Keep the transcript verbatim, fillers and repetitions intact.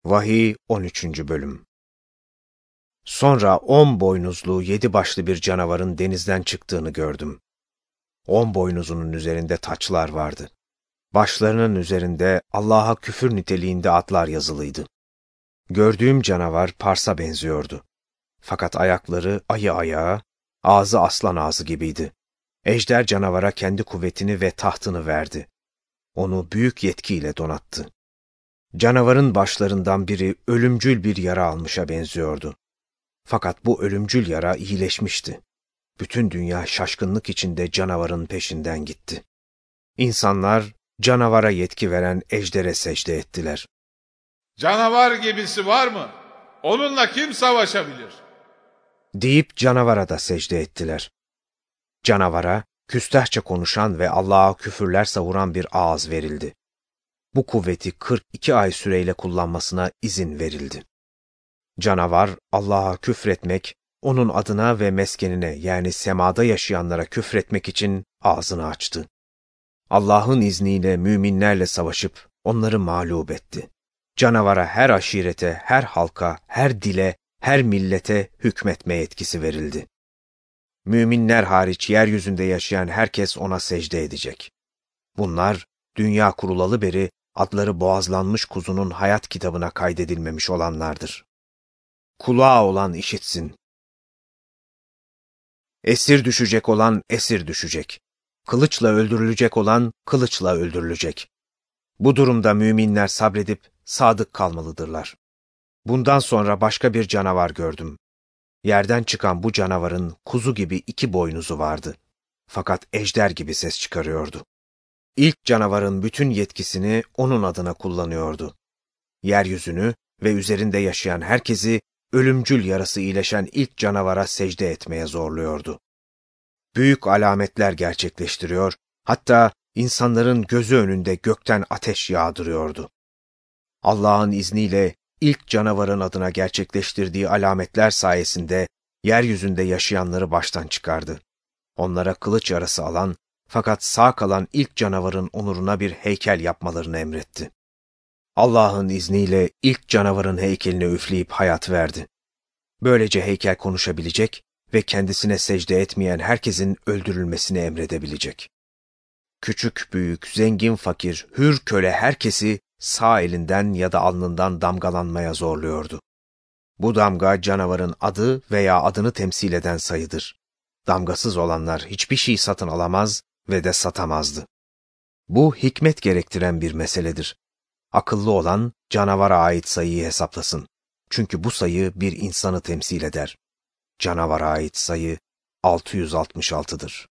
Vahiy on üçüncü Bölüm. Sonra on boynuzlu, yedi başlı bir canavarın denizden çıktığını gördüm. On boynuzunun üzerinde taçlar vardı. Başlarının üzerinde Allah'a küfür niteliğinde adlar yazılıydı. Gördüğüm canavar Pars'a benziyordu. Fakat ayakları ayı ayağı, ağzı aslan ağzı gibiydi. Ejder canavara kendi kuvvetini ve tahtını verdi. Onu büyük yetkiyle donattı. Canavarın başlarından biri ölümcül bir yara almışa benziyordu. Fakat bu ölümcül yara iyileşmişti. Bütün dünya şaşkınlık içinde canavarın peşinden gitti. İnsanlar canavara yetki veren ejdere secde ettiler. Canavar gibisi var mı? Onunla kim savaşabilir? Deyip canavara da secde ettiler. Canavara, küstahça konuşan ve Allah'a küfürler savuran bir ağız verildi. Bu kuvveti kırk iki ay süreyle kullanmasına izin verildi. Canavar, Allah'a küfretmek, onun adına ve meskenine yani semada yaşayanlara küfretmek için ağzını açtı. Allah'ın izniyle müminlerle savaşıp onları mağlup etti. Canavara her aşirete, her halka, her dile, her millete hükmetme yetkisi verildi. Müminler hariç yeryüzünde yaşayan herkes ona secde edecek. Bunlar, dünya kurulalı beri adları boğazlanmış kuzunun hayat kitabına kaydedilmemiş olanlardır. Kulağı olan işitsin. Esir düşecek olan esir düşecek. Kılıçla öldürülecek olan kılıçla öldürülecek. Bu durumda müminler sabredip sadık kalmalıdırlar. Bundan sonra başka bir canavar gördüm. Yerden çıkan bu canavarın kuzu gibi iki boynuzu vardı. Fakat ejder gibi ses çıkarıyordu. İlk canavarın bütün yetkisini onun adına kullanıyordu. Yeryüzünü ve üzerinde yaşayan herkesi ölümcül yarası iyileşen ilk canavara secde etmeye zorluyordu. Büyük alametler gerçekleştiriyor, hatta insanların gözü önünde gökten ateş yağdırıyordu. Allah'ın izniyle ilk canavarın adına gerçekleştirdiği alametler sayesinde yeryüzünde yaşayanları baştan çıkardı. Onlara kılıç yarası alan fakat sağ kalan ilk canavarın onuruna bir heykel yapmalarını emretti. Allah'ın izniyle ilk canavarın heykeline üfleyip hayat verdi. Böylece heykel konuşabilecek ve kendisine secde etmeyen herkesin öldürülmesini emredebilecek. Küçük büyük, zengin fakir, hür köle herkesi sağ elinden ya da alnından damgalanmaya zorluyordu. Bu damga canavarın adı veya adını temsil eden sayıdır. Damgasız olanlar hiçbir şey satın alamaz ve de satamazdı. Bu hikmet gerektiren bir meseledir. Akıllı olan canavara ait sayıyı hesaplasın. Çünkü bu sayı bir insanı temsil eder. Canavara ait sayı altı yüz altmış altı'dır.